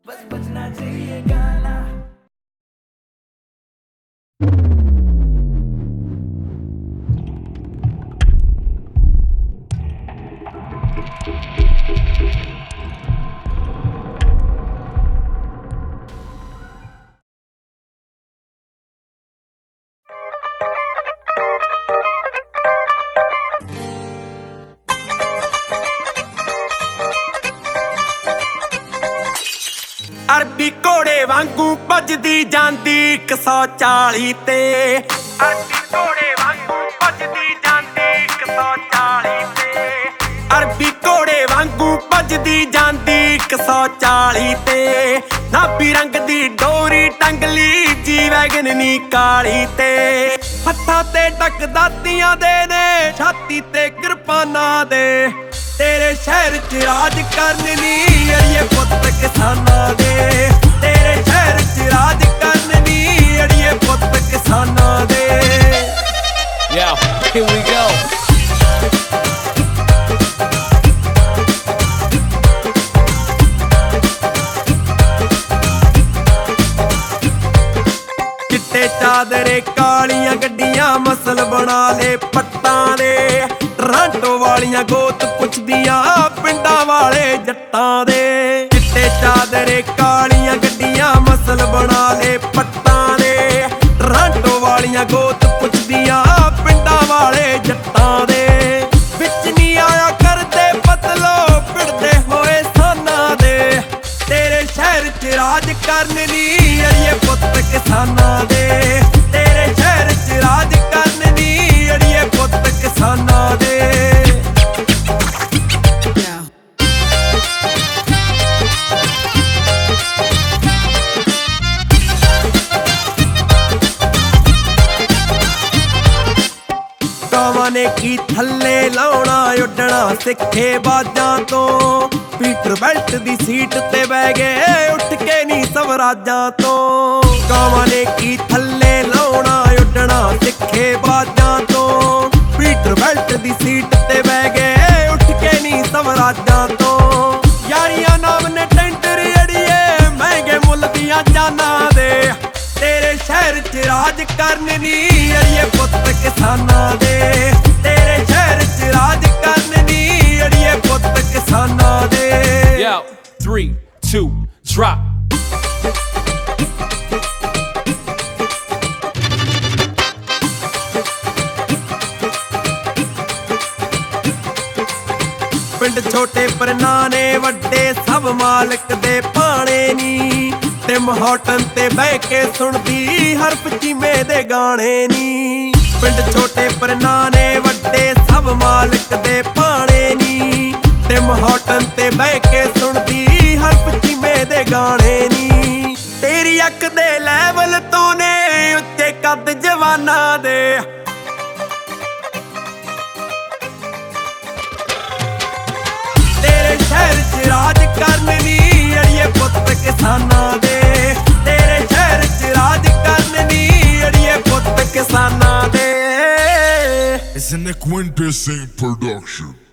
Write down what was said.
बस बजना चाहिए गाना। ਅਰਬੀ ਘੋੜੇ ਵਾਂਗੂ ਭੱਜਦੀ ਜਾਂਦੀ 140 ਤੇ ਅਰਬੀ ਘੋੜੇ ਵਾਂਗੂ ਭੱਜਦੀ ਜਾਂਦੀ 140 ਤੇ ਅਰਬੀ ਘੋੜੇ ਵਾਂਗੂ ਭੱਜਦੀ ਜਾਂਦੀ 140 ਤੇ ਨਾਭੀ ਰੰਗ ਦੀ ਡੋਰੀ ਟੰਗਲੀ ਜੀ ਵੈਗਨ ਨੀ ਕਾਲੀ ਤੇ ਹੱਥਾਂ ਤੇ ਟਕ ਦਾਤੀਆਂ ਦੇ ਨੇ ਛਾਤੀ ਤੇ ਕਿਰਪਾਨਾਂ ਦੇ ਤੇਰੇ ਸ਼ਹਿਰ ਚ ਰਾਜ ਕਰਨ ਨੀ ਅੜੀਏ ਪੁੱਤ ਕਿਸਾਨਾਂ ਦੇ ਤੇਰੇ ਸ਼ਹਿਰ ਚ ਰਾਜ ਕਰਨ ਨੀ ਅੜੀਏ ਪੁੱਤ ਕਿਸਾਨਾਂ ਦੇ Yo, here we go. ਚਿੱਟੇ ਚਾਦਰੇ ਕਾਲੀਆਂ ਗੱਡੀਆਂ ਮਸਲ ਬਣਾ ਲੇ ਪੱਟਾਂ ਦੇ ਟਰਾਂਟੋ ਵਾਲੀਆਂ ਗੋਤ ਪੁੱਛਦੀਆਂ ਪਿੰਡਾਂ ਵਾਲੇ ਜੱਟਾਂ ਦੇ ਚਿੱਟੇ ਚਾਦਰੇ ਕਾਲੀਆਂ ਗੱਡੀਆਂ ਮਸਲ ਬਣਾ ਲੇ ਪੱਟਾਂ ਦੇ ਟਰਾਂਟੋ ਵਾਲੀਆਂ ਗੋਤ ਪੁੱਛਦੀਆਂ ਪਿੰਡਾਂ ਵਾਲੇ ਜੱਟਾਂ ਦੇ ਵਿੱਚ ਨਹੀਂ ਆਇਆ ਕਰਦੇ ਬਦਲੋ ਪਿੜਦੇ ਹੋਏ ਸਾਨਾਂ ਦੇ ਤੇਰੇ ਸ਼ਹਿਰ ਚ ਰਾਜ ਕਰਨ ਨੀ ਅੜੀਏ ਪੁੱਤ ਕਿਸਾਨਾਂ ਦੇ ਤੇਰੇ ਸ਼ਹਿਰ ਚ ਰਾਜ ਕਰਨ ਨੀ ਅੜੀਏ ਪੁੱਤ ਕਿਸਾਨਾਂ ਦੇ ਕਾਵਾਂ ਨੇ ਕੀ ਥੱਲੇ ਲਾਉਣਾ ਉੱਡਣਾ ਸਿੱਖੇ ਬਾਜਾਂ ਤੋਂ ਪੀਟਰ ਬੈਲਟ ਦੀ ਸੀਟ ਤੇ ਬਹਿ ਗਏ ਉੱਠ ਕੇ ਨੀ ਸਵਰਾਜਾਂ ਤੋਂ ਕਾਵਾਂ ਨੇ ਕੀ ਥੱਲੇ ਲਾਉਣਾ ਉੱਡਣਾ ਸਿੱਖੇ ਬਾਜਾਂ ਤੋਂ ਪੀਟਰ ਬੈਲਟ ਦੀ ਸੀਟ ਤੇ ਬਹਿ ਗਏ ਉੱਠ ਕੇ ਨੀ ਸਵਰਾਜਾਂ ਤੋਂ ਯਾਰੀਆਂ ਨਾਮ ਨੇ ਟੈਂਟਰ ਅੜੀਏ ਮਹਿੰਗੇ ਮੁੱਲ ਦੀਆਂ ਜਾਨਾਂ ਦੇ ਤੇਰੇ ਸ਼ਹਿਰ ਚ ਰਾਜ ਕਰਨ ਨੀ ਅੜੀਏ ਪੁੱਤ ਕਿਸਾਨਾਂ ਦੇ ਤੇਰੇ ਸ਼ਹਿਰ ਚ ਰਾਜ ਕਰਨ ਨੀ ਅੜੀਏ ਪੁੱਤ ਕਿਸਾਨਾਂ ਦੇ Yo, 3, 2, drop. ਪਿੰਡ ਛੋਟੇ ਪਰਨਾਨੇ ਵੱਡੇ ਸਭ ਮਾਲਕ ਦੇ ਭਾਣੇ ਨੀ ਟਿਮ ਹੌਟਨ ਤੇ ਬਹਿ ਕੇ ਸੁਣਦੀ ਹਰਫ ਚੀਮੇ ਦੇ ਗਾਣੇ ਨੀ ਪਿੰਡ ਛੋਟੇ ਪਰਨਾਨੇ ਵੱਡੇ ਸਭ ਮਾਲਕ ਦੇ ਭਾਣੇ ਨੀ ਟਿਮ ਹੌਟਨ ਤੇ ਬਹਿ ਕੇ ਸੁਣਦੀ ਹਰਫ ਚੀਮੇ ਦੇ ਗਾਣੇ ਨੀ ਤੇਰੀ ਅੱਖ ਦੇ ਲੈਵਲ ਤੋਂ ਨੇ ਉੱਚੇ ਕੱਦ ਜਵਾਨਾਂ ਦੇ ਤੇਰੇ ਸ਼ਹਿਰ ਚ ਰਾਜ ਕਰਨ ਨੀ ਅੜੀਏ ਪੁੱਤ ਕਿਸਾਨਾਂ ਦੇ ਤੇਰੇ ਸ਼ਹਿਰ ਚ ਰਾਜ ਕਰਨ ਨੀ ਅੜੀਏ ਪੁੱਤ ਕਿਸਾਨਾਂ ਦੇ It's an Quintessence production.